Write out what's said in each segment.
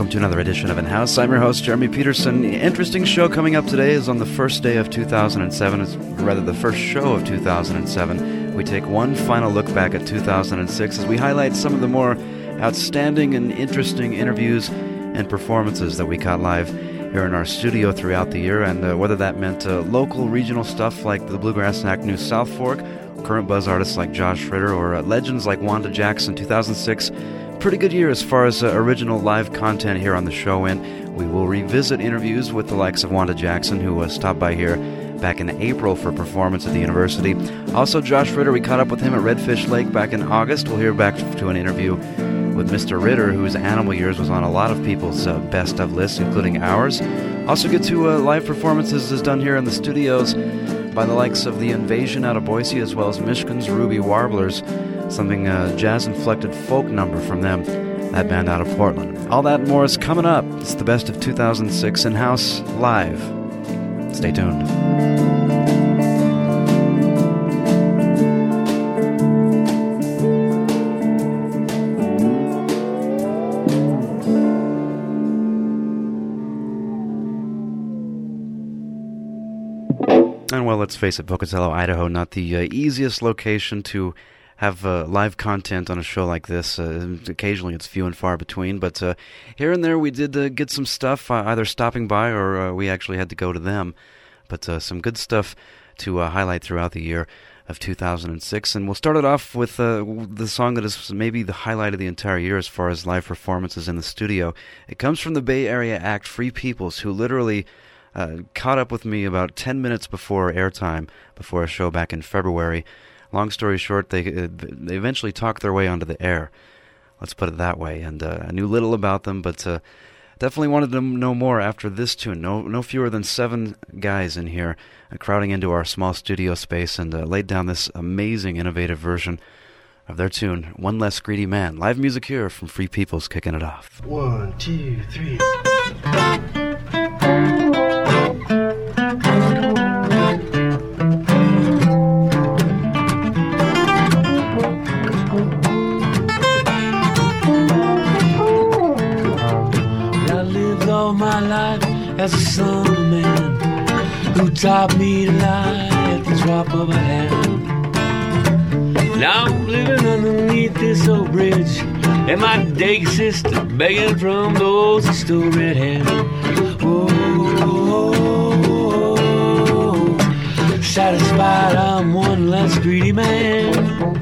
welcome to another edition of In-House. I'm your host, Jeremy Peterson. Interesting show coming up today is on the first day of 2007, it's rather the first show of 2007. We take one final look back at 2006 as we highlight some of the more outstanding and interesting interviews and performances that we caught live here in our studio throughout the year, and whether that meant local, regional stuff like the Bluegrass Act New South Fork, current buzz artists like Josh Ritter, or legends like Wanda Jackson. 2006, pretty good year as far as original live content here on the show went. We will revisit interviews with the likes of Wanda Jackson, who stopped by here back in April for a performance at the university. Also, Josh Ritter, we caught up with him at Redfish Lake back in August. We'll hear back to an interview with Mr. Ritter, whose Animal Years was on a lot of people's best of lists, including ours. Also get to live performances as done here in the studios by the likes of The Invasion out of Boise, as well as Michigan's Ruby Warblers, something jazz-inflected folk number from them, that band out of Portland. All that and more is coming up. It's the best of 2006 In-House Live. Stay tuned. And well, let's face it, Pocatello, Idaho, not the easiest location to have live content on a show like this. Occasionally it's few and far between, but here and there we did get some stuff, either stopping by or we actually had to go to them. But some good stuff to highlight throughout the year of 2006. And we'll start it off with the song that is maybe the highlight of the entire year as far as live performances in the studio. It comes from the Bay Area act Free Peoples, who literally caught up with me about 10 minutes before airtime, before a show back in February. Long story short, they eventually talked their way onto the air. Let's put it that way. And I knew little about them, but definitely wanted to know more after this tune. No fewer than 7 guys in here crowding into our small studio space and laid down this amazing, innovative version of their tune, One Less Greedy Man. Live music here from Free Peoples, kicking it off. 1, 2, 3. My life as a son of man who taught me to lie at the drop of a hat. Now I'm living underneath this old bridge, and my day sister begging from those who still red hand. Oh, satisfied I'm one less greedy man.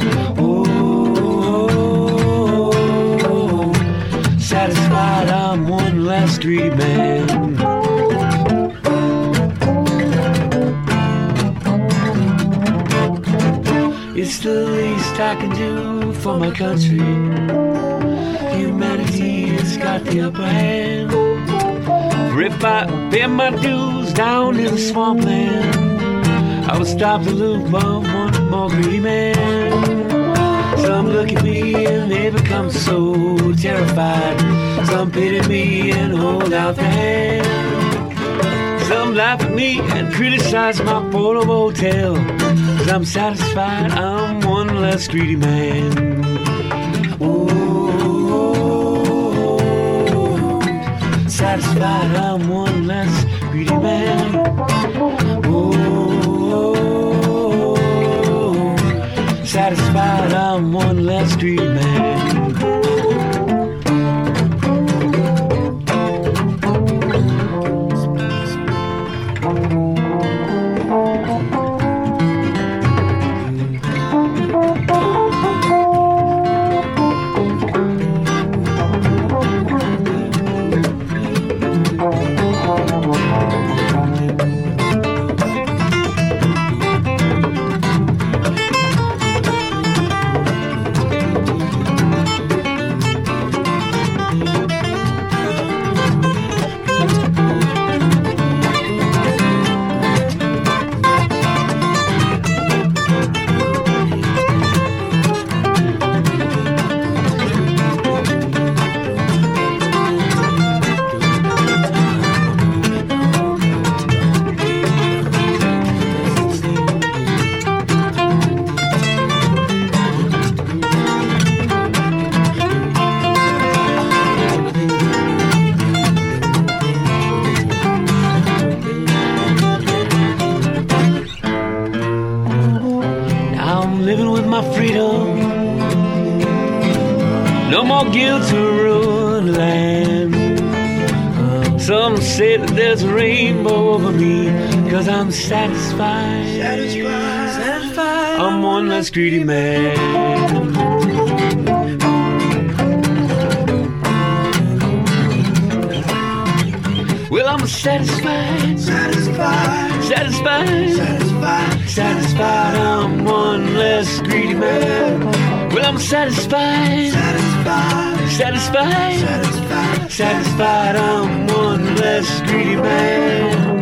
Satisfied I'm one less greedy man. It's the least I can do for my country. Humanity has got the upper hand. For if I pay my dues down in the swampland, I will stop the loop of one more greedy man. Some look at me and they become so terrified. Some pity me and hold out their hand. Some laugh at me and criticize my portable hotel. 'Cause I'm satisfied I'm one less greedy man. Oh, satisfied I'm one less greedy man. Satisfied I'm one less greedy man. freedom. No more guilt to ruin land. Some say that there's a rainbow over me, 'cause I'm satisfied. Satisfied. I'm one less greedy man. Well, I'm satisfied. Satisfied. Satisfied. Satisfied. Satisfied. I'm one less greedy man. Well, I'm satisfied. Satisfied. Satisfied. Satisfied. Satisfied. I'm one less greedy man.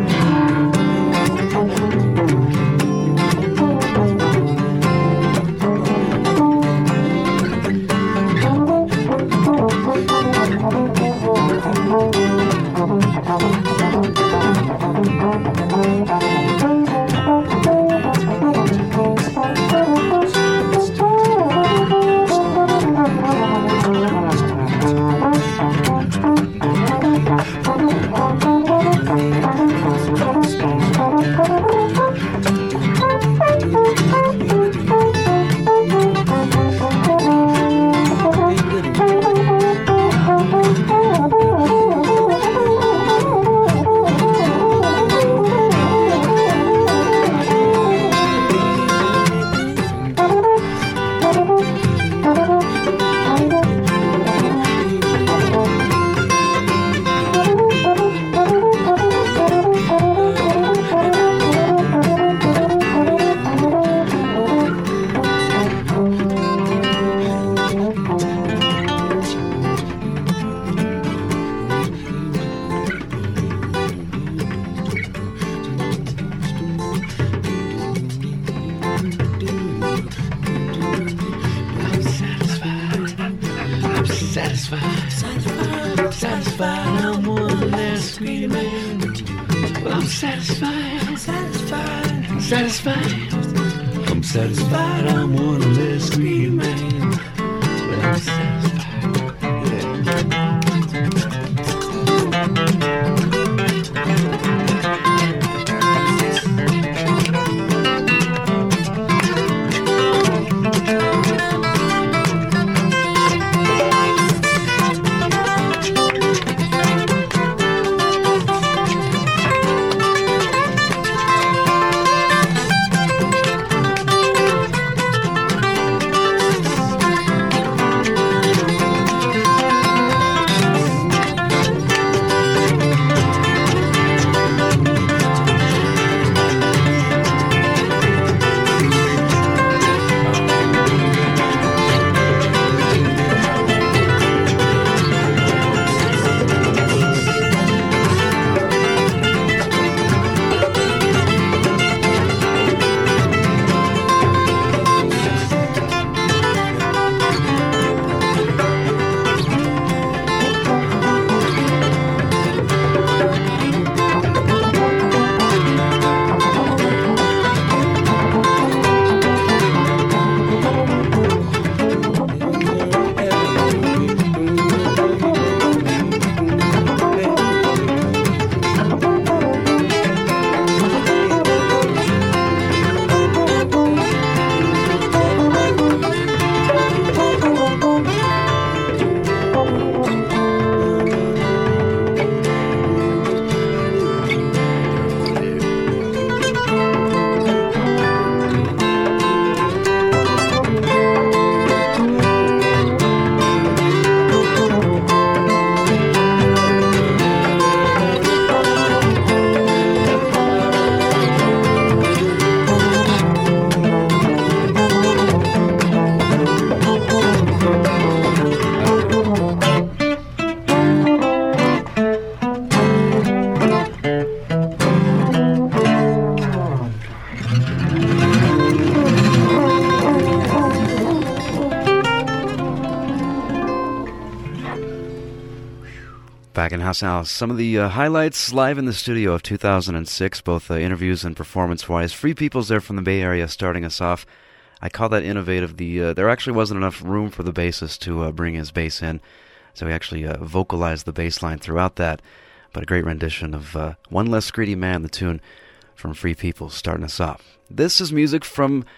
Back in house now. Some of the highlights live in the studio of 2006, both interviews and performance-wise. Free People's there from the Bay Area starting us off. I call that innovative. There actually wasn't enough room for the bassist to bring his bass in, so he actually vocalized the bass line throughout that. But a great rendition of One Less Greedy Man, the tune from Free People's starting us off. This is music from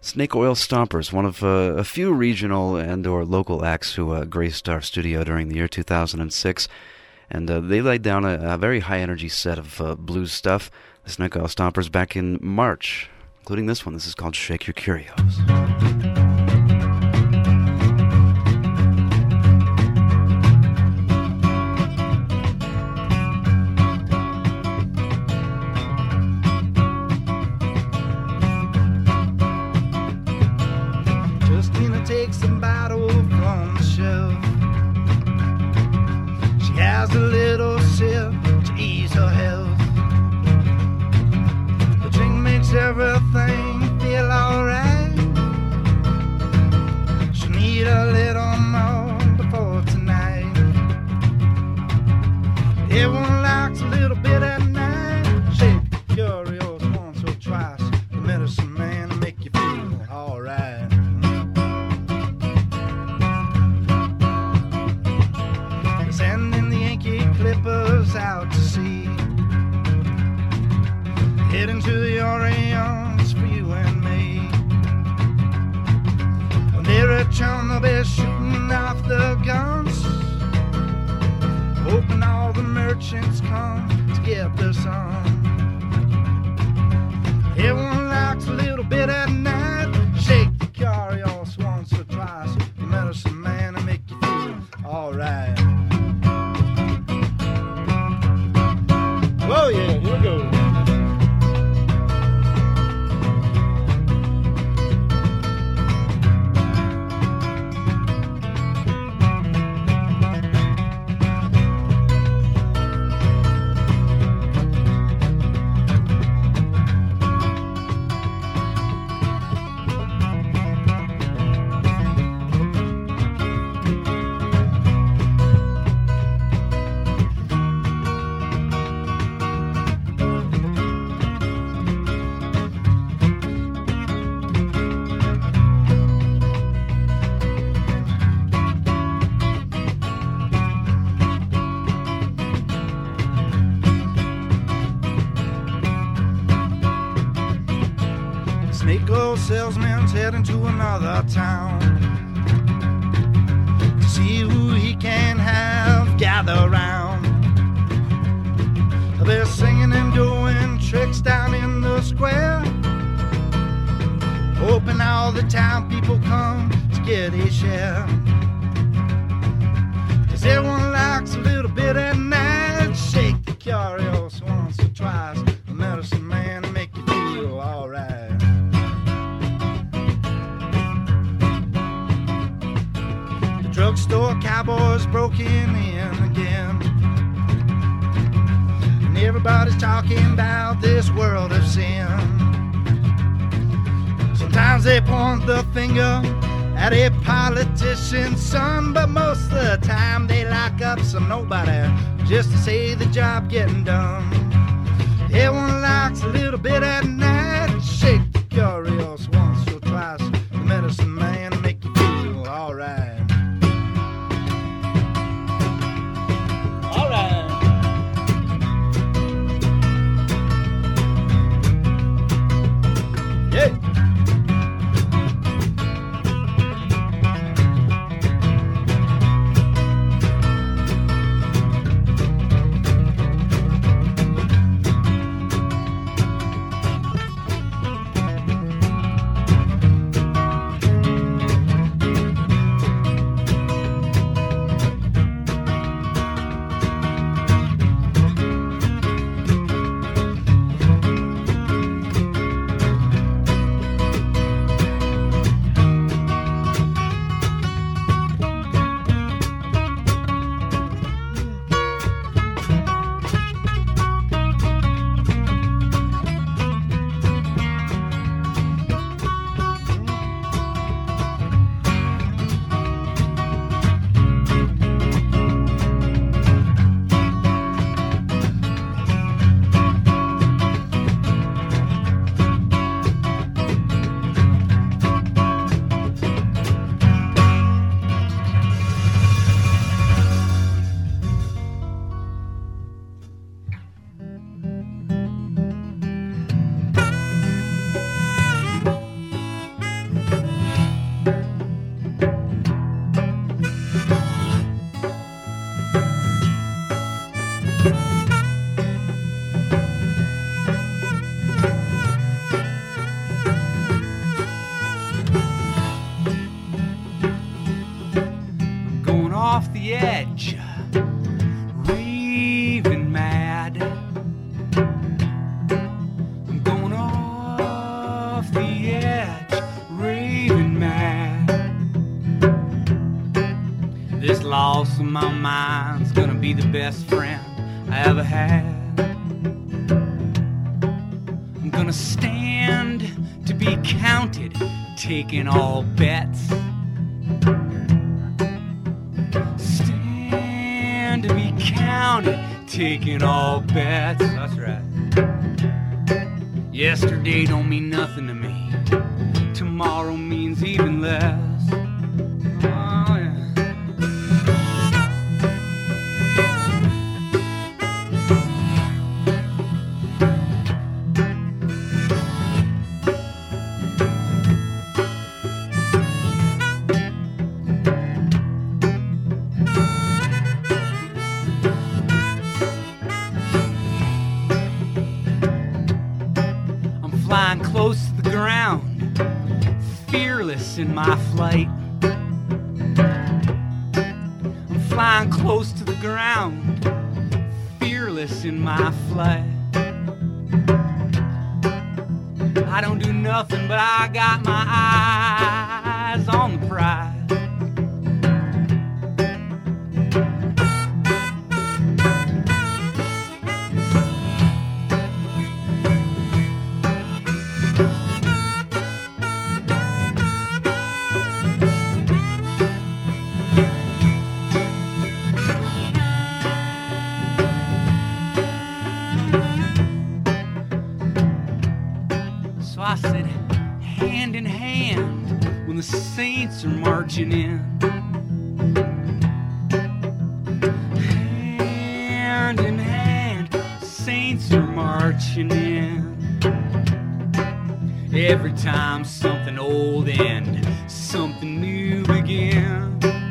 Snake Oil Stompers, one of a few regional and or local acts who graced our studio during the year 2006. And they laid down a very high-energy set of blues stuff. The Snake Oil Stompers back in March, including this one. This is called Shake Your Curios. Take some bottle from the shelf. She has a little sip to ease her health. The drink makes everything feel alright. She'll need a little more before tonight. Everyone likes a little bit at night. Shake the curios once or twice. The medicine man will make you feel alright. Sending the Yankee Clippers out to sea, heading to the Orioles for you and me. When they return, they'll be shooting off the guns, hoping all the merchants come to get their son. Everyone likes a little bit at night. Shake the curios once or twice. The medicine man will make you feel alright. Oh yeah, here we go. Snake oil salesman's heading to another town to see who he can have gather round. They're singing and doing tricks down in the square, hoping all the town people come to get a share. 'Cause everyone likes a little bit at night. Shake the curios once or twice. The medicine man will make you feel alright. Drugstore cowboys broke in again, and everybody's talking about this world of sin. Sometimes they point the finger at a politician's son, but most of the time they lock up some nobody just to say the job getting done. Everyone likes a little bit at night. Shake the curios once or twice. The medicine man will make you feel alright. This loss of my mind's gonna be the best friend I ever had. I'm gonna stand to be counted, taking all bets. Stand to be counted, taking all bets. That's right. Yesterday don't mean nothing to me. Tomorrow means even less. Oh, yeah. Flying close to the ground, fearless in my flight. I'm flying close to the ground, fearless in my flight. I don't do nothing, but I got my eyes on the prize. I said, hand in hand, when the saints are marching in. Hand in hand, saints are marching in. Every time something old and something new begins.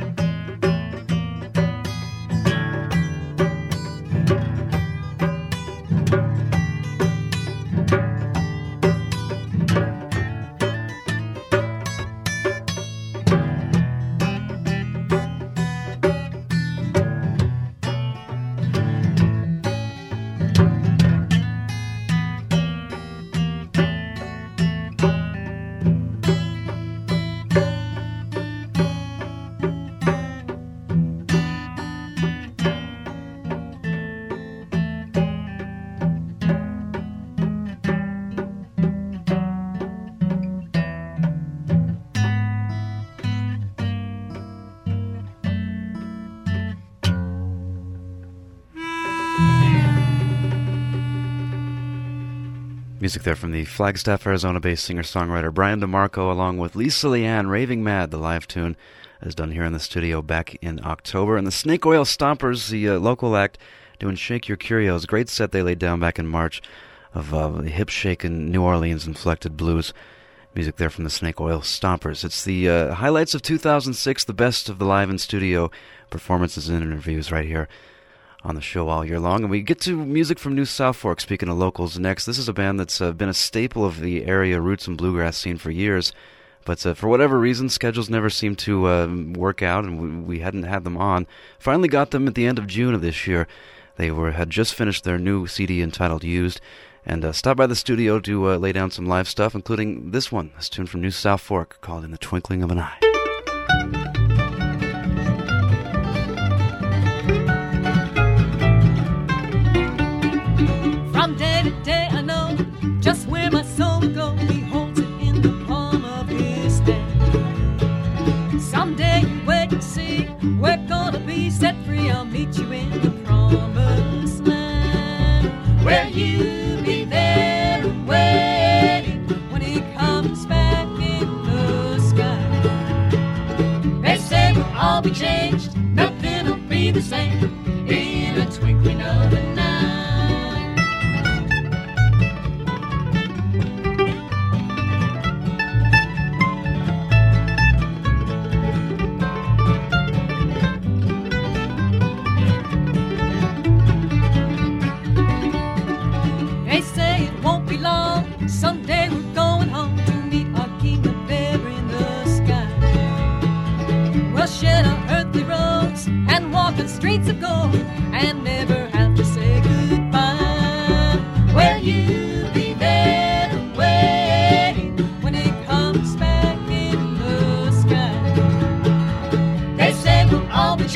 Music there from the Flagstaff, Arizona-based singer-songwriter Brian DeMarco, along with Lisa Leanne. Raving Mad, the live tune, is done here in the studio back in October. And the Snake Oil Stompers, the local act, doing Shake Your Curios. Great set they laid down back in March of hip-shaking New Orleans-inflected blues. Music there from the Snake Oil Stompers. It's the highlights of 2006, the best of the live and studio performances and interviews right here on the show all year long. And we get to music from New South Fork, speaking of locals, next. This is a band that's been a staple of the area roots and bluegrass scene for years, but for whatever reason, schedules never seemed to work out, and we hadn't had them on. Finally got them at the end of June of this year. They had just finished their new CD entitled Used, and stopped by the studio to lay down some live stuff, including this one, this tune from New South Fork called In the Twinkling of an Eye. From day to day I know just where my soul will go. He holds it in the palm of his hand. Someday you wait and see, we're gonna be set free. I'll meet you in the promised land, where you'll be there and waiting when he comes back in the sky. They say we'll all be changed, nothing will be the same in a twinkling of an eye. Someday we're going home to meet our king up there in the sky. We'll shed our earthly roads and walk on streets of gold and never have to say goodbye. Where you'll be there and waiting when he comes back in the sky. They say we'll all be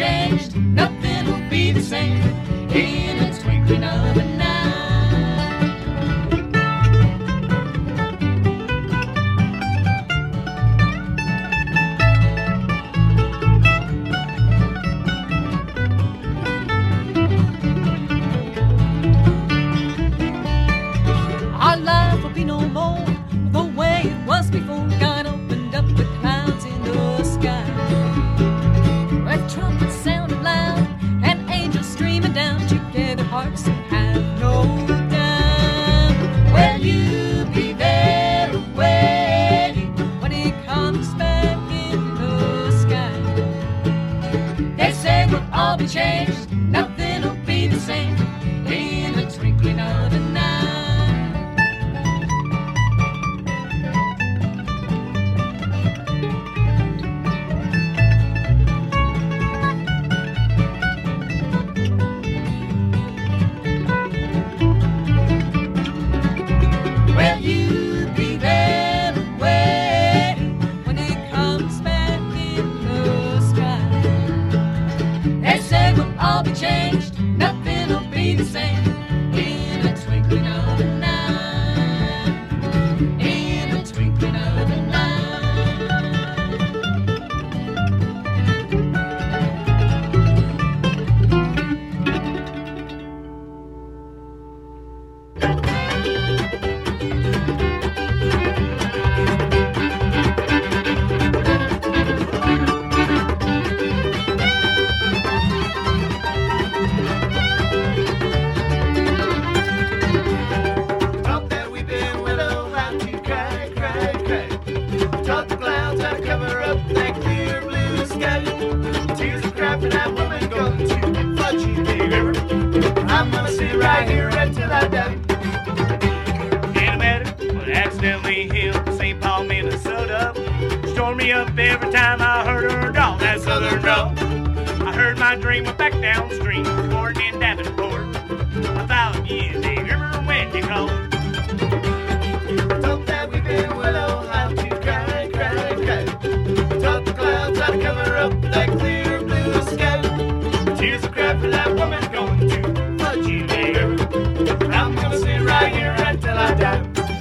sky. With trumpets sounding loud and angels streaming down to gather hearts and have no doubt. Will you be there waiting when he comes back in the sky? They say we'll all be changed, nothing'll be the same in the twinkling of an eye. Will you be there waiting when he comes back in the sky? They say we'll all be changed, nothing'll be the same in the twinkling of an eye. In the twinkling of an eye. Talk that weeping willow how to cry, cry, cry. Taught the clouds how to cover up that clear blue sky. Tears are crying for that woman going to flood you, big river. I'm gonna sit right here until I die. Ain't matter, but accidentally hit St. Paul, Minnesota. Stormed me up every time I heard her draw that southern draw. I heard my dream went back downstream, poured in Davenport. I followed you, Big River, when you called. Talk that weeping willow how to cry, cry, cry. Taught the clouds how to cover up that clear blue sky. Tears are crying for that woman going to flood you, big river. I'm gonna sit right here until I die.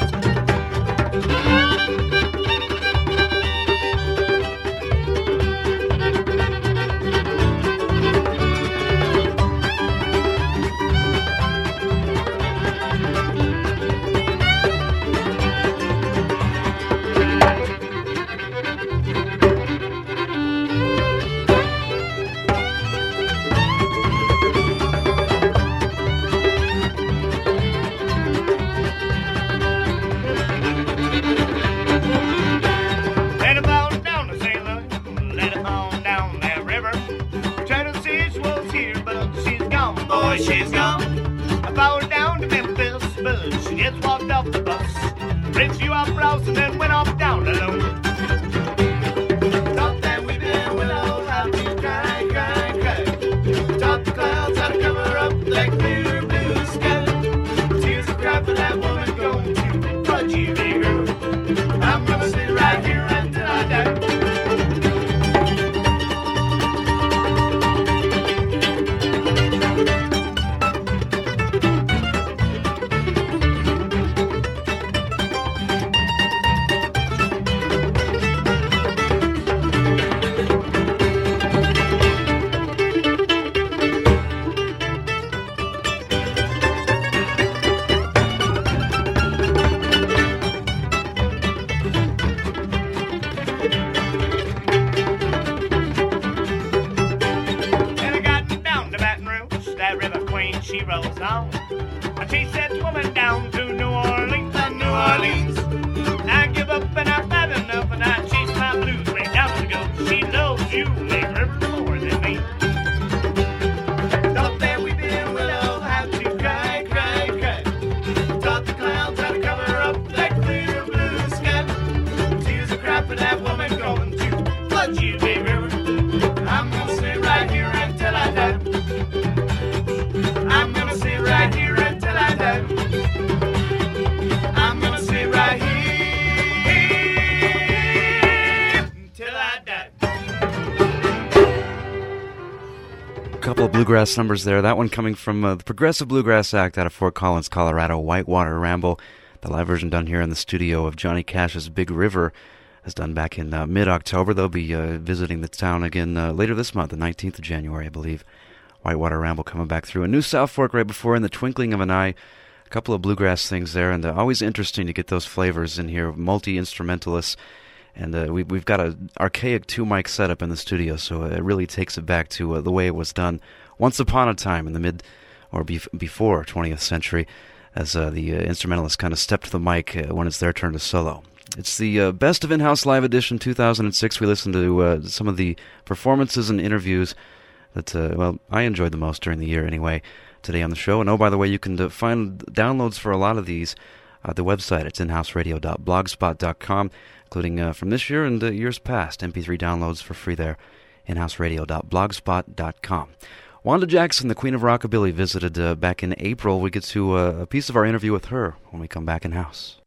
Let it fall down to St. Louis, let it fall down that river. Tennessee was here, but she's gone, boy, she's gone. I followed down to Memphis, but she just walked off the bus. Ripped you off Rouse and then went off down alone. Talk that weeping willow how to cry, cry, cry. Taught the clouds how to cover up that clear blue sky. Tears are crying for that woman going to flood you, big girl. I'm gonna sit right here until I die. And I got down to Baton Rouge, that river queen, she rolls on. I chased that woman down to New Orleans, New Orleans. I give up and I've had enough and I chase my blues way down to go. She loves you, Big River, more than me. Talk that weeping willow how to cry, cry, cry. Taught the clouds how to cover up that clear blue sky. Tears are crying for that woman going to flood you, big river. I'm gonna sit right here until I die. I'm gonna sit right here until I die. I'm gonna sit right here until I die. Couple of bluegrass numbers there. That one coming from the Progressive Bluegrass Act out of Fort Collins, Colorado, Whitewater Ramble. The live version done here in the studio of Johnny Cash's Big River is done back in mid-October. They'll be visiting the town again later this month, the 19th of January, I believe. Whitewater Ramble coming back through. A new South Fork right before In the Twinkling of an Eye. A couple of bluegrass things there, and always interesting to get those flavors in here. Multi-instrumentalists And we've got an archaic 2-mic setup in the studio, so it really takes it back to the way it was done once upon a time in the before 20th century, as the instrumentalists kind of step to the mic when it's their turn to solo. It's the Best of In-House Live Edition 2006. We listened to some of the performances and interviews that, I enjoyed the most during the year anyway, today on the show. And by the way, you can find downloads for a lot of these at the website. It's inhouseradio.blogspot.com, including from this year and years past. MP3 downloads for free there, inhouseradio.blogspot.com. Wanda Jackson, the Queen of Rockabilly, visited back in April. We get to a piece of our interview with her when we come back in-house.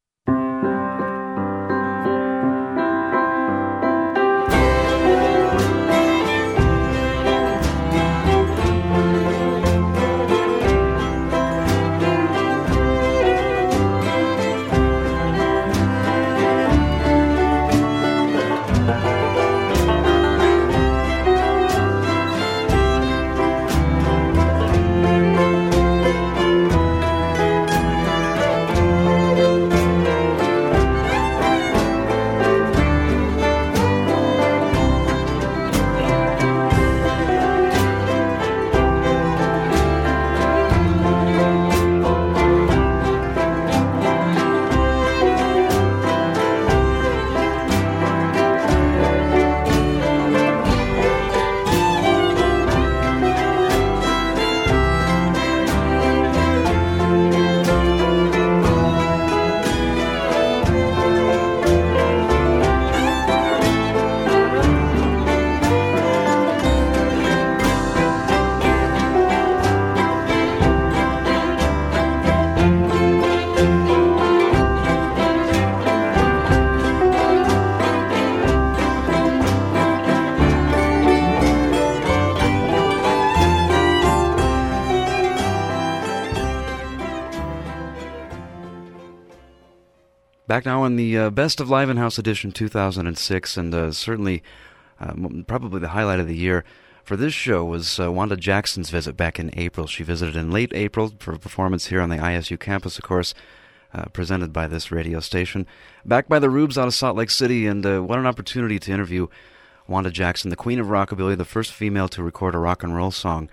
Back now on the Best of Live In-House Edition 2006, and certainly probably the highlight of the year for this show was Wanda Jackson's visit back in April. She visited in late April for a performance here on the ISU campus, of course, presented by this radio station. Back by the Rubes out of Salt Lake City, and what an opportunity to interview Wanda Jackson, the Queen of Rockabilly, the first female to record a rock and roll song.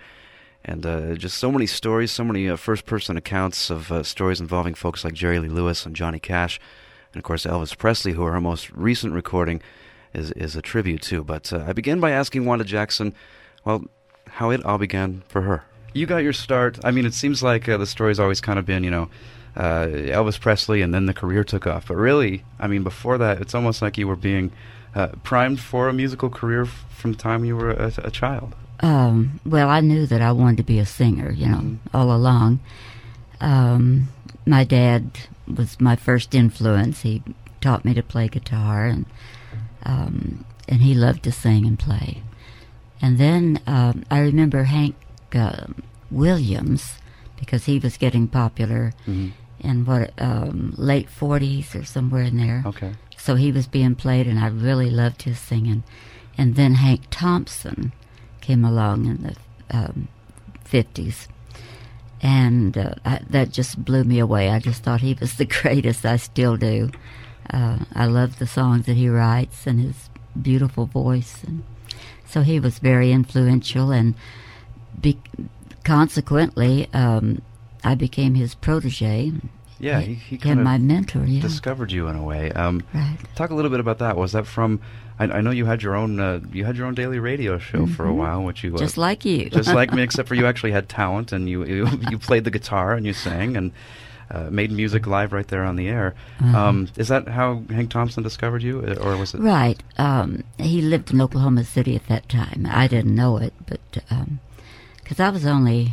And just so many stories, so many first-person accounts of stories involving folks like Jerry Lee Lewis and Johnny Cash, and of course Elvis Presley, who her most recent recording is a tribute to. But I begin by asking Wanda Jackson, well, how it all began for her. You got your start. I mean, it seems like the story's always kind of been, Elvis Presley, and then the career took off. But really, I mean, before that, it's almost like you were being primed for a musical career from the time you were a child. Well, I knew that I wanted to be a singer, all along. My dad was my first influence. He taught me to play guitar, and he loved to sing and play. And then I remember Hank Williams, because he was getting popular in late 40s or somewhere in there. Okay. So he was being played, and I really loved his singing. And then Hank Thompson came along in the 50s. And that just blew me away. I just thought he was the greatest. I still do. I love the songs that he writes and his beautiful voice. And so he was very influential, and consequently, I became his protege. Yeah, he kind of my mentor. Yeah. Discovered you in a way. Right. Talk a little bit about that. Was that from? I know you had your own daily radio show for a while, which you just like you, just like me, except for you actually had talent, and you played the guitar and you sang and made music live right there on the air. Is that how Hank Thompson discovered you, or was it? Right. He lived in Oklahoma City at that time. I didn't know it, but because I was only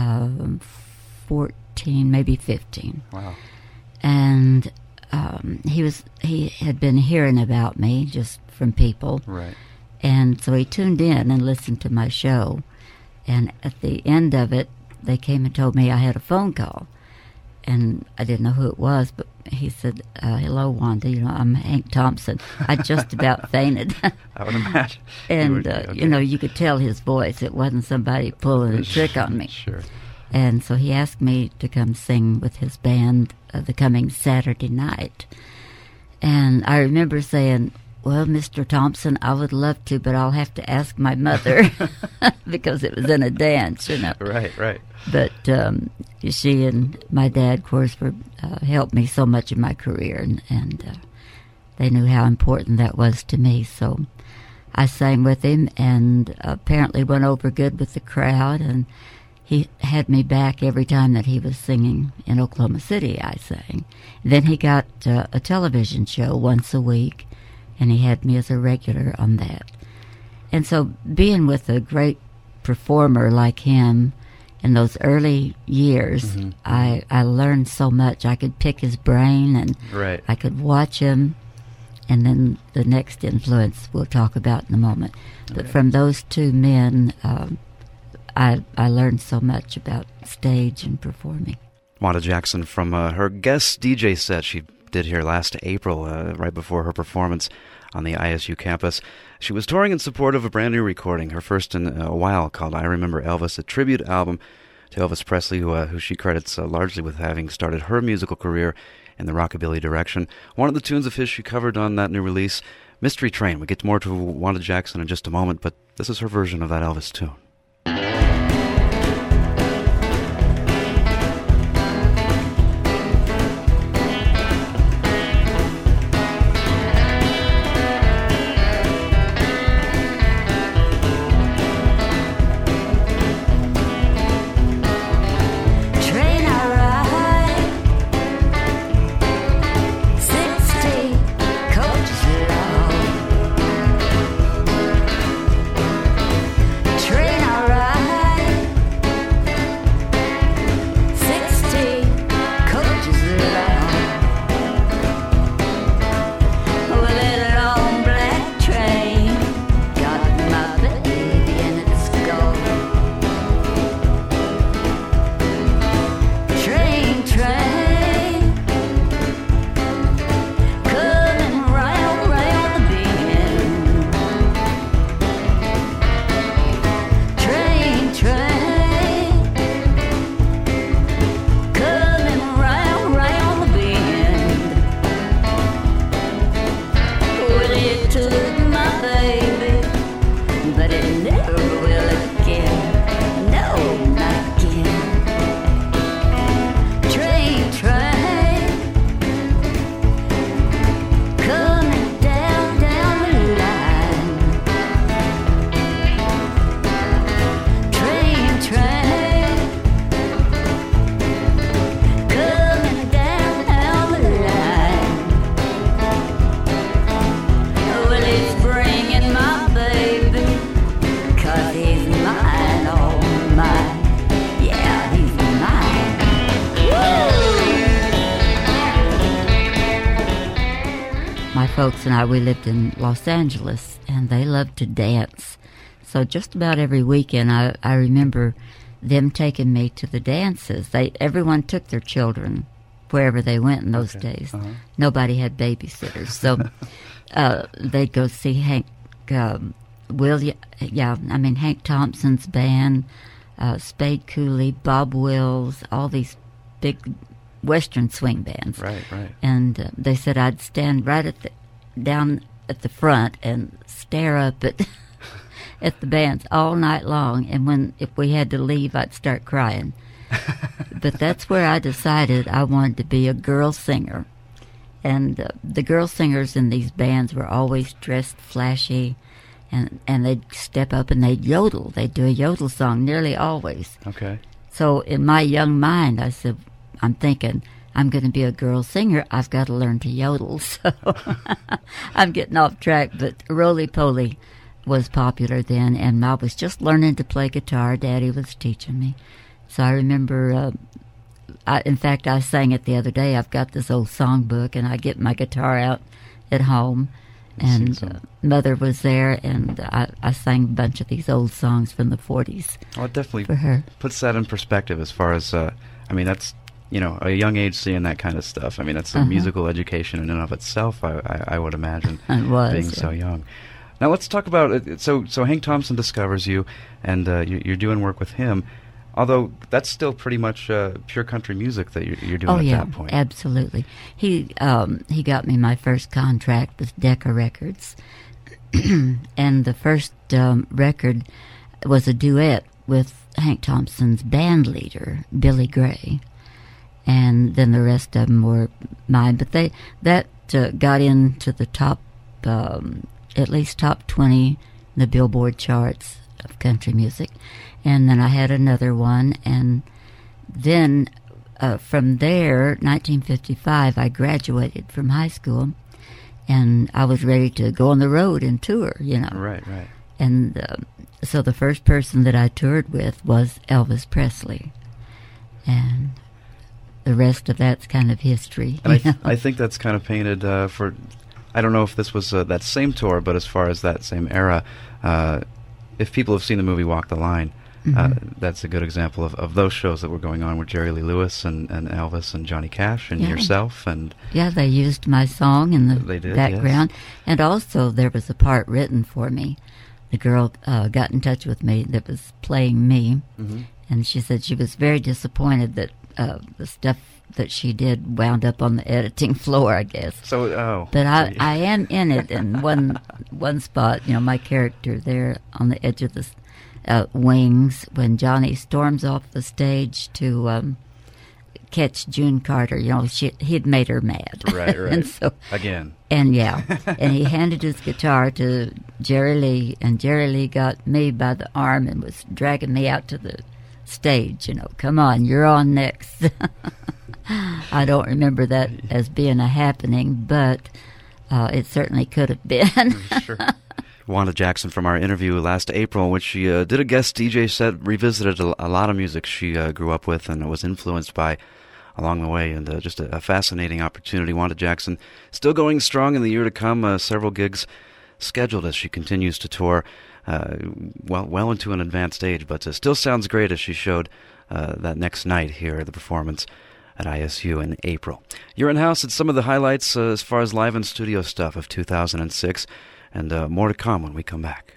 14, maybe 15. Wow. And he had been hearing about me just from people. Right. And so he tuned in and listened to my show. And at the end of it, they came and told me I had a phone call. And I didn't know who it was, but he said, hello, Wanda, I'm Hank Thompson. I just about fainted. I would imagine. And, you could tell his voice. It wasn't somebody pulling a trick on me. Sure. And so he asked me to come sing with his band the coming Saturday night. And I remember saying, Well, Mr. Thompson, I would love to, but I'll have to ask my mother because it was in a dance, you know. Right. But she and my dad, of course, helped me so much in my career, and they knew how important that was to me. So I sang with him, and apparently went over good with the crowd, and he had me back every time that he was singing in Oklahoma City. I sang. Then he got a television show once a week, and he had me as a regular on that. And so being with a great performer like him in those early years, I learned so much. I could pick his brain, and I could watch him. And then the next influence we'll talk about in a moment. But from those two men, I learned so much about stage and performing. Wanda Jackson from her guest DJ set she did here last April, right before her performance on the ISU campus. She was touring in support of a brand new recording, her first in a while, called I Remember Elvis, a tribute album to Elvis Presley, who she credits largely with having started her musical career in the rockabilly direction. One of the tunes of his she covered on that new release, Mystery Train. We'll get more to Wanda Jackson in just a moment, but this is her version of that Elvis tune. Folks and we lived in Los Angeles, and they loved to dance. So just about every weekend, I remember them taking me to the dances. Everyone took their children wherever they went in those days. Nobody had babysitters, so they'd go see Hank Thompson's band, Spade Cooley, Bob Wills, all these big Western swing bands. Right. And they said I'd stand right down at the front and stare up at the bands all night long. And if we had to leave, I'd start crying. But that's where I decided I wanted to be a girl singer. And the girl singers in these bands were always dressed flashy, and they'd step up and they'd yodel. They'd do a yodel song nearly always. Okay. So in my young mind, I said, I'm thinking, I'm going to be a girl singer. I've got to learn to yodel. So I'm getting off track, but Roly Poly was popular then, and I was just learning to play guitar. Daddy was teaching me. So I remember, in fact, I sang it the other day. I've got this old songbook, and I get my guitar out at home, and Mother was there, and I sang a bunch of these old songs from the 40s. Well, it definitely for her. Puts that in perspective as far as, that's, a young age seeing that kind of stuff. I mean, that's a musical education in and of itself, I would imagine, it was, being so young. Now let's talk about it. So Hank Thompson discovers you, and you're doing work with him. Although that's still pretty much pure country music that you're doing at that point. Absolutely. He got me my first contract with Decca Records, and the first record was a duet with Hank Thompson's band leader, Billy Gray, and then the rest of them were mine. But that got into the top, at least top 20 in the Billboard charts of country music. And then I had another one, and then from there, 1955, I graduated from high school, and I was ready to go on the road and tour, you know. Right. And so the first person that I toured with was Elvis Presley, and the rest of that's kind of history. And I think that's kind of painted for, I don't know if this was that same tour, but as far as that same era, if people have seen the movie Walk the Line, that's a good example of those shows that were going on with Jerry Lee Lewis and Elvis and Johnny Cash and yourself. And yeah, they used my song in the background. Yes. And also there was a part written for me. The girl got in touch with me that was playing me, and she said she was very disappointed that the stuff that she did wound up on the editing floor, I guess. But I am in it in one spot, you know, my character there on the edge of the wings when Johnny storms off the stage to catch June Carter. You know, he'd made her mad. Right. And so, again. And and he handed his guitar to Jerry Lee, and Jerry Lee got me by the arm and was dragging me out to the stage, you know, come on, you're on next. I don't remember that as being a happening, but it certainly could have been. Sure. Wanda Jackson from our interview last April, in which she did a guest DJ set, revisited a lot of music she grew up with and was influenced by along the way, and just a fascinating opportunity. Wanda Jackson still going strong in the year to come, several gigs scheduled as she continues to tour well into an advanced age, but still sounds great as she showed that next night here at the performance at ISU in April. You're in house at some of the highlights as far as live and studio stuff of 2006, and more to come when we come back.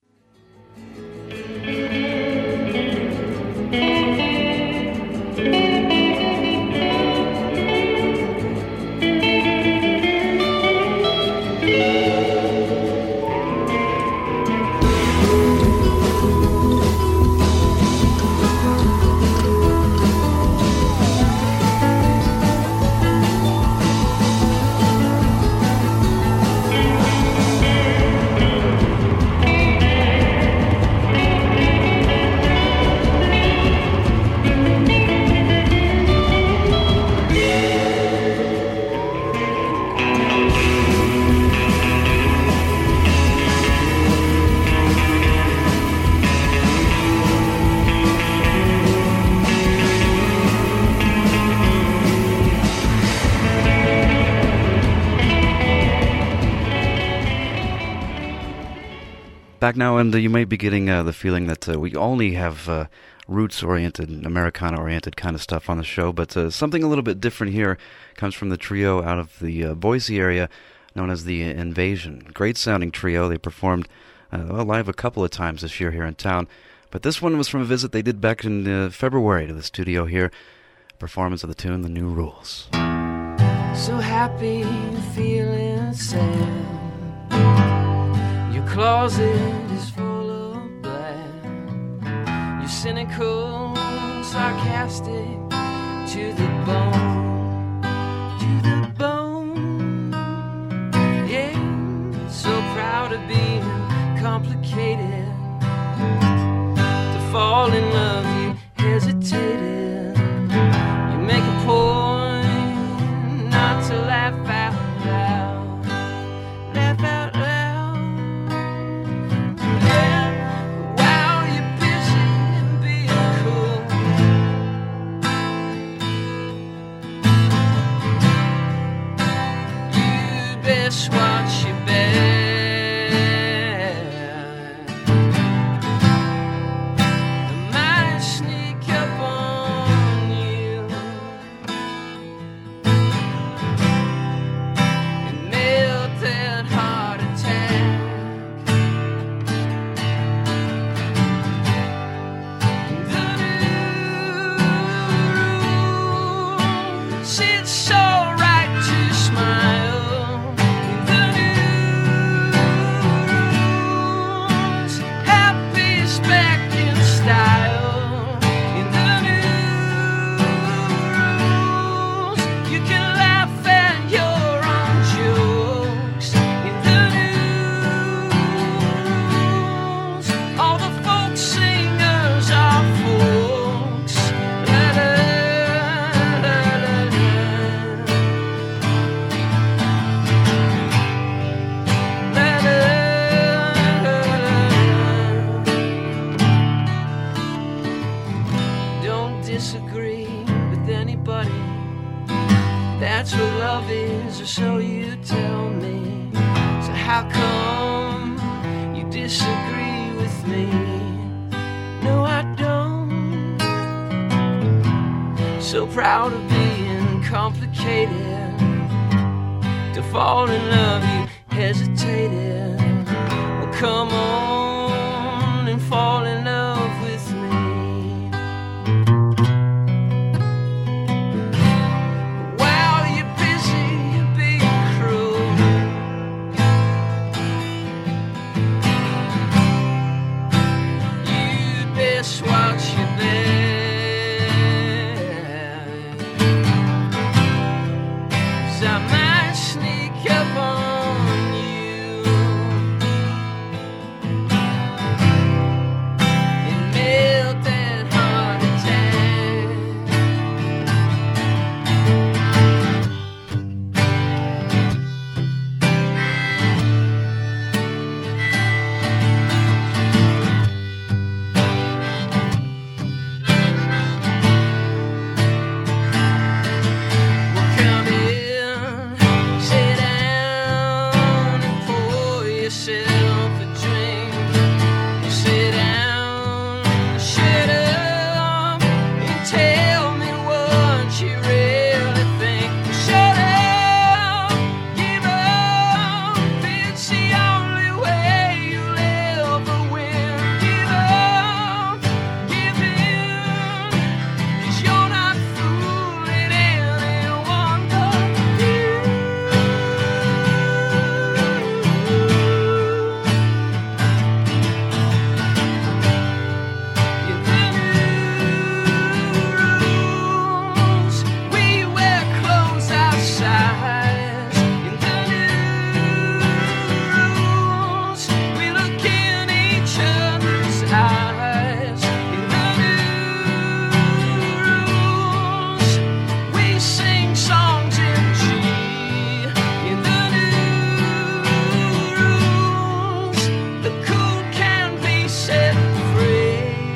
Back now, and you may be getting the feeling that we only have roots-oriented, Americana-oriented kind of stuff on the show, but something a little bit different here comes from the trio out of the Boise area known as the Invasion. Great-sounding trio. They performed live a couple of times this year here in town, but this one was from a visit they did back in February to the studio here, performance of the tune The New Rules. So happy, feeling sad. Your closet is full of black. You're cynical, sarcastic, to the bone, to the bone. Yeah, so proud of being complicated. To fall in love, you hesitated. You make a point not to laugh out loud. Laugh out loud. that's what love is, or so you tell me. So how come you disagree with me? No, I don't. So proud of being complicated. To fall in love, you hesitated. Well, come on and fall in love with me. While you're busy being cruel, you'd best watch your back. 'Cause I might sneak up on you and melt that heart attack. Well, come in, sit down and pour yourself a drink. Sit down, shut up, and tell me what you really think. Shut up, give up, it's the only way you'll ever win. Give up, give in, 'cause you're not fooling anyone but you. In the new rules, we wear clothes our size. In the new rules, we look in each other's eyes. In the new rules, we sing songs in G. In the new rules, the cool can be set free.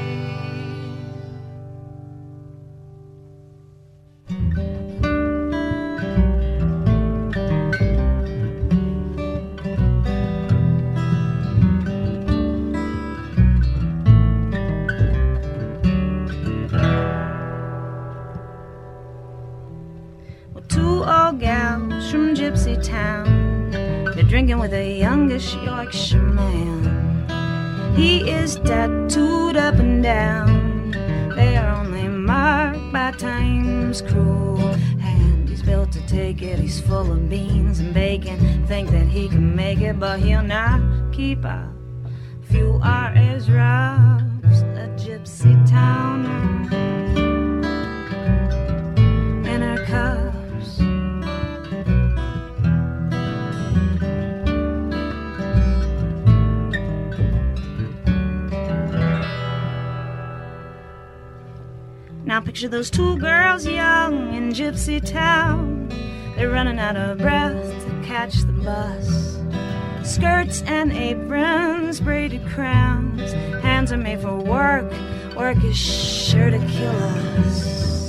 Well, two old gals from Gypsy Town, they're drinking with a youngish Yorkshire man. He is tattooed up and down. They are only marked by time's cruel hand. He's built to take it, he's full of beans and bacon. Think that he can make it, but he'll not keep up. Few are as rough as a gypsy towner in her cups. Now picture those two girls young in Gypsy Town. They're running out of breath to catch the bus. Skirts and aprons, braided crowns. Hands are made for work. Work is sure to kill us.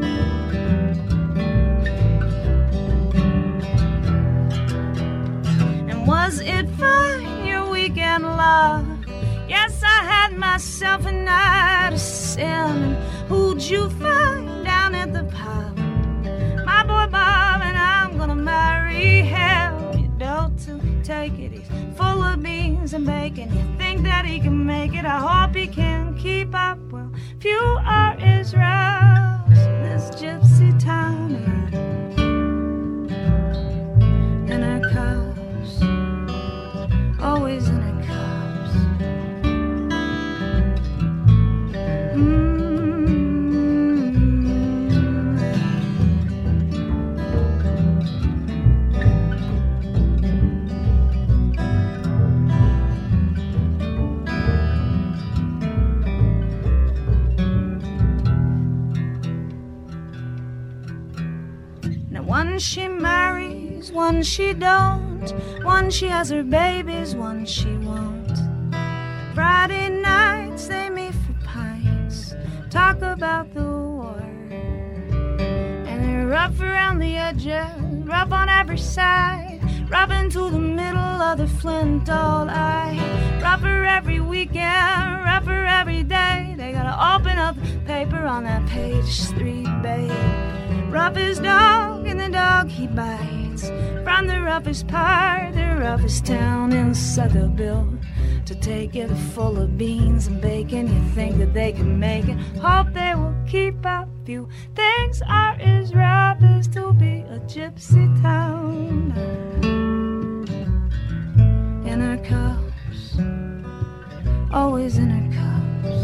And was it fun, your weekend love? Yes, I had myself a night of sin. Who'd you find down at the pub? My boy Bob, and I'm gonna marry him. You don't take it, he's full of beans and bacon. You think that he can make it, I hope he can keep up. Well, few are as rough as this gypsy towner in her cups, always in her cups. One she marries, one she don't. One she has her babies, one she won't. Friday nights they meet for pints, talk about the war. And they're rough around the edges, rough on every side, rough into the middle of the flint all eye. Rougher every weekend, rougher every day. They gotta open up the paper on that page 3, babe. Roughest dog in the dog he bites. From the roughest part, the roughest town in Suckerville. To take it full of beans and bacon, you think that they can make it. Hope they will keep up. Few things are as rough as to be a gypsy town. In her cups, always in her cups.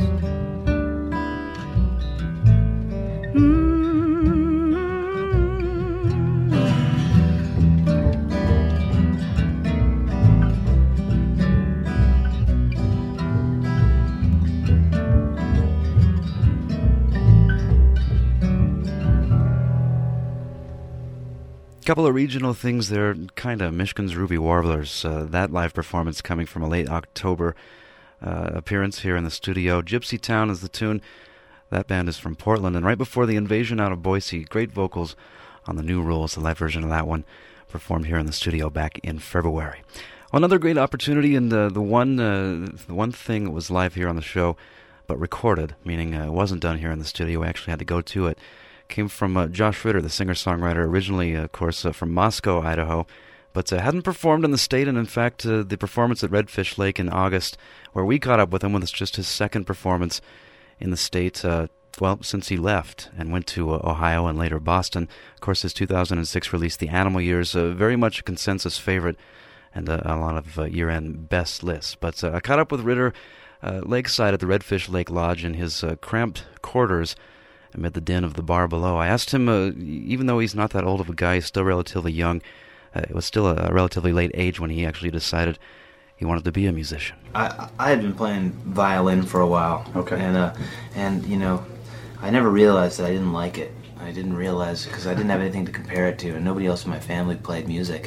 Couple of regional things there, kind of Michigan's Ruby Warblers. That live performance coming from a late October appearance here in the studio. Gypsy Town is the tune. That band is from Portland, and right before the invasion out of Boise, great vocals on the New Rules, the live version of that one, performed here in the studio back in February. Well, another great opportunity, and the one thing that was live here on the show, but recorded, meaning it wasn't done here in the studio. We actually had to go to it. Came from Josh Ritter, the singer-songwriter, originally, of course, from Moscow, Idaho, but hadn't performed in the state, and in fact, the performance at Redfish Lake in August, where we caught up with him, was just his second performance in the state, since he left and went to Ohio and later Boston. Of course, his 2006 release, The Animal Years, very much a consensus favorite and a lot of year-end best lists. But I caught up with Ritter lakeside at the Redfish Lake Lodge in his cramped quarters amid the din of the bar below. I asked him, even though he's not that old of a guy, he's still relatively young, it was still a relatively late age when he actually decided he wanted to be a musician. I had been playing violin for a while. Okay. And you know, I never realized that I didn't like it. I didn't realize, because I didn't have anything to compare it to, and nobody else in my family played music,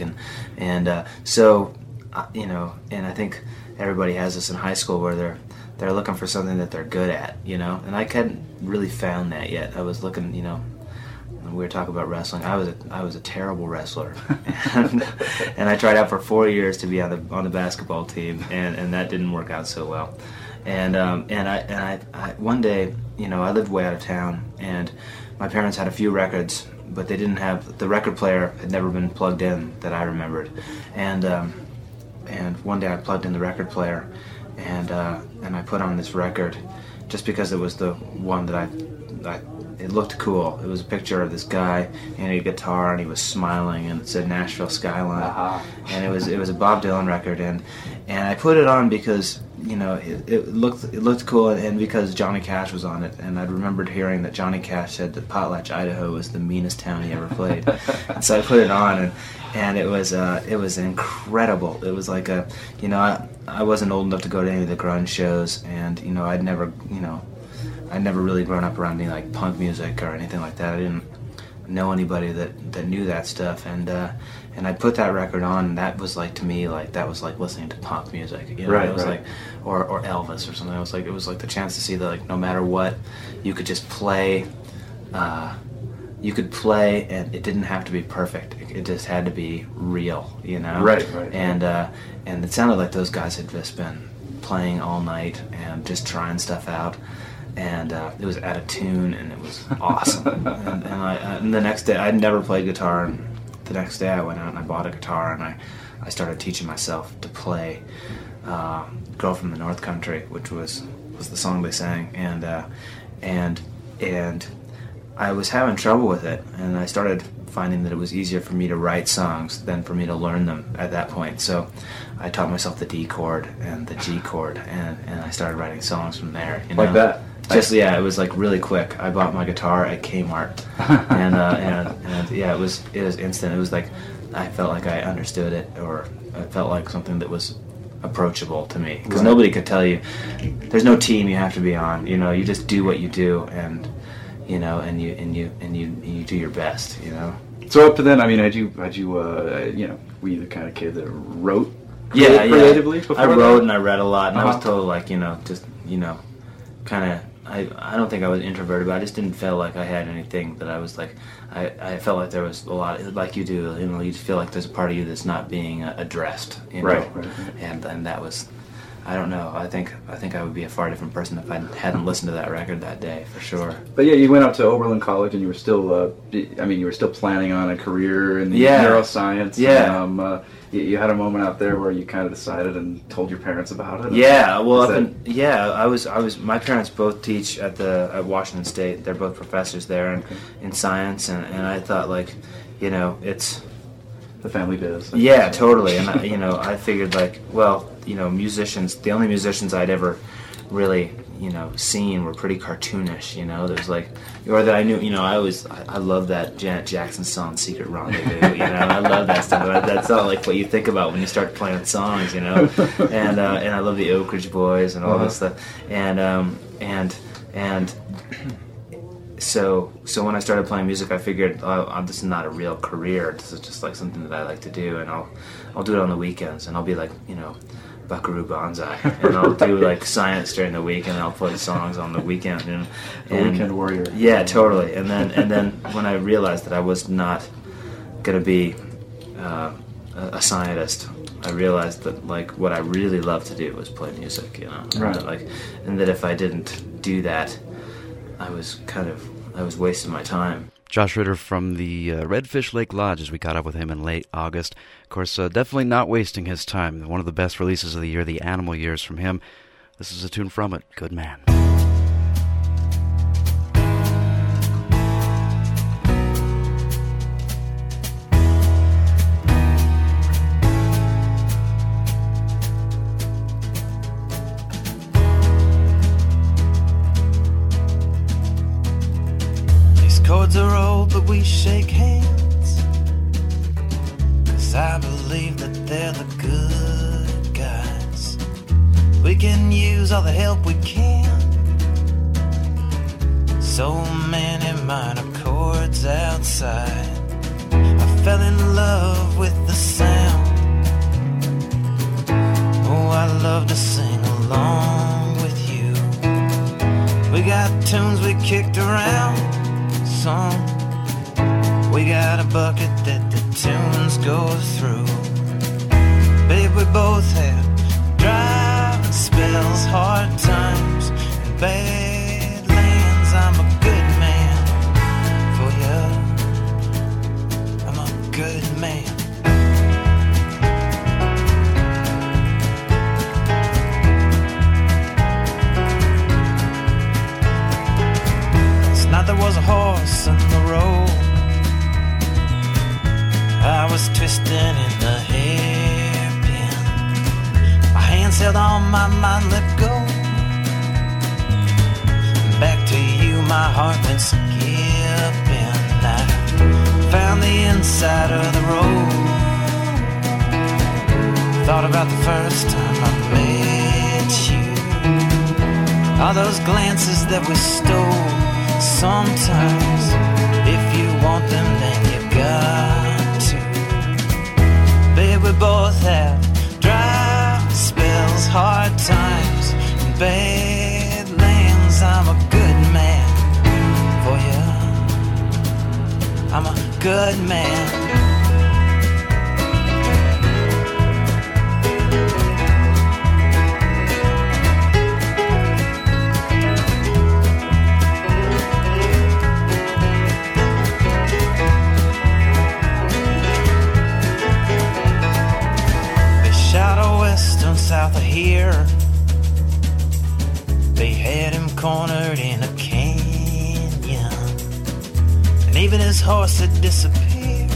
so you know, and I think everybody has this in high school where they're looking for something that they're good at, you know, and I hadn't really found that yet. I was looking, you know, when we were talking about wrestling, I was a terrible wrestler, and I tried out for 4 years to be on the basketball team, and that didn't work out so well. And I one day, you know, I lived way out of town, and my parents had a few records, but they didn't have, the record player had never been plugged in that I remembered, and one day I plugged in the record player, and I put on this record just because it was the one that it looked cool. It was a picture of this guy and a guitar, and he was smiling, and it said Nashville Skyline. Uh-huh. And it was a Bob Dylan record, and I put it on because, you know, it looked cool, and because Johnny Cash was on it, and I remembered hearing that Johnny Cash said that Potlatch, Idaho was the meanest town he ever played. And so I put it on, and it was incredible. It was like you know, I wasn't old enough to go to any of the grunge shows, and, you know, I'd never really grown up around any like punk music or anything like that. I didn't know anybody that knew that stuff, and I put that record on, and that was like, to me, like, that was like listening to punk music, you know? Right, it was right. Like, or Elvis or something. It was like the chance to see that, like, no matter what, you could just play. You could play, and it didn't have to be perfect. It just had to be real, you know. Right. And it sounded like those guys had just been playing all night and just trying stuff out. And it was out of tune, and it was awesome. and the next day, I'd never played guitar, and the next day I went out and I bought a guitar, and I started teaching myself to play "Girl from the North Country," which was the song they sang, and I was having trouble with it, and I started finding that it was easier for me to write songs than for me to learn them at that point. So I taught myself the D chord and the G chord, and I started writing songs from there. You know? Like that? Just, yeah, it was like really quick. I bought my guitar at Kmart, and yeah, it was instant. It was like, I felt like I understood it, or it felt like something that was approachable to me. Because nobody could tell you, there's no team you have to be on. You know, you just do what you do, and you know, and you do your best. You know. So up to then, I mean, had you you know, were you the kind of kid that wrote creatively? I wrote and I read a lot, and I was told, like, you know, just, you know, kind of I don't think I was introverted, but I just didn't feel like I had anything that I was like. I felt like there was a lot, like you do. You know, you feel like there's a part of you that's not being addressed. You know? Right. And that was. I don't know. I think I would be a far different person if I hadn't listened to that record that day, for sure. But yeah, you went out to Oberlin College, and you were still, you were still planning on a career in neuroscience. Yeah. And, you had a moment out there where you kind of decided and told your parents about it. Yeah. Well, I was. My parents both teach at Washington State. They're both professors there in science, and I thought, like, you know, it's the family biz. Yeah, totally. And I figured, like, well, musicians. The only musicians I'd ever really, seen were pretty cartoonish. There's like, or that I knew. I love that Janet Jackson song, "Secret Rendezvous." I love that stuff. That's not like what you think about when you start playing songs. And I love the Oak Ridge Boys and all this stuff. So when I started playing music, I figured, this is not a real career. This is just like something that I like to do, and I'll do it on the weekends, and I'll be like, Buckaroo Banzai, and I'll do like science during the week, and I'll play songs on the weekend. And weekend warrior. Yeah, totally. And then when I realized that I was not gonna be a scientist, I realized that like what I really loved to do was play music. Right. And that if I didn't do that, I was wasting my time. Josh Ritter from the Redfish Lake Lodge, as we caught up with him in late August. Of course, definitely not wasting his time. One of the best releases of the year, The Animal Years, from him. This is a tune from it, Good Man. Chords are old, but we shake hands, 'cause I believe that they're the good guys. We can use all the help we can. So many minor chords outside. I fell in love with the sound. Oh, I love to sing along with you. We got tunes we kicked around. We got a bucket that the tunes go through. Babe, we both have driving spells, hard times, and bad lands. I'm a good man for you. I'm a good man. There was a horse in the road. I was twisting in the hairpin. My hands held on, my mind let go. Back to you, my heart went skipping. I found the inside of the road. Thought about the first time I met you. All those glances that we stole. Sometimes, if you want them, then you got to. Babe, we both have dry spells, hard times, and bad lands. I'm a good man for you. I'm a good man. South of here, they had him cornered in a canyon, and even his horse had disappeared.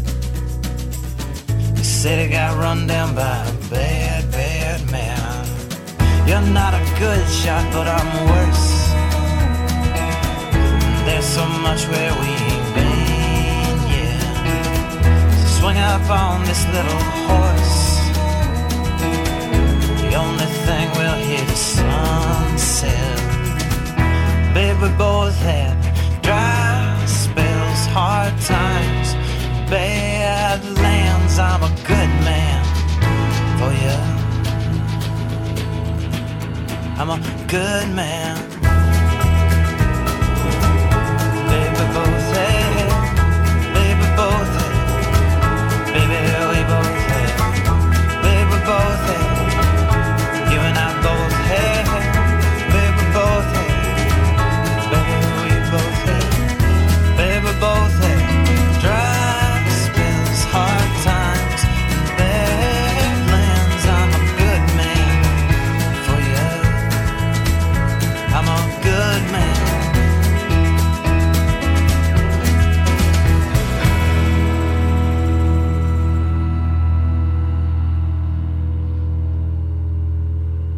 He said he got run down by a bad, bad man. You're not a good shot, but I'm worse. There's so much where we ain't been yet. So swing up on this little horse. The only thing we'll hear is sunset. Babe, we both had dry spells, hard times, bad lands. I'm a good man for you. I'm a good man.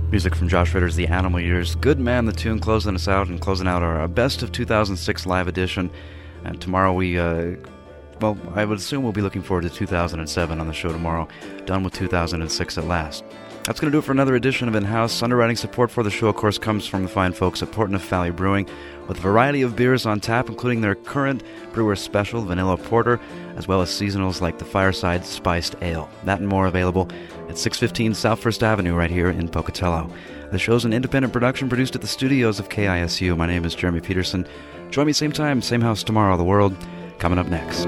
Music from Josh Ritter's The Animal Years. Good Man, the tune closing us out, and closing out our best of 2006 live edition. And tomorrow I would assume we'll be looking forward to 2007 on the show tomorrow. Done with 2006 at last. That's going to do it for another edition of In-House. Underwriting support for the show, of course, comes from the fine folks at Portneuf Valley Brewing, with a variety of beers on tap, including their current Brewer Special Vanilla Porter, as well as seasonals like the Fireside Spiced Ale. That and more available at 615 South First Avenue right here in Pocatello. The show's an independent production produced at the studios of KISU. My name is Jeremy Peterson. Join me same time, same house tomorrow. The World coming up next.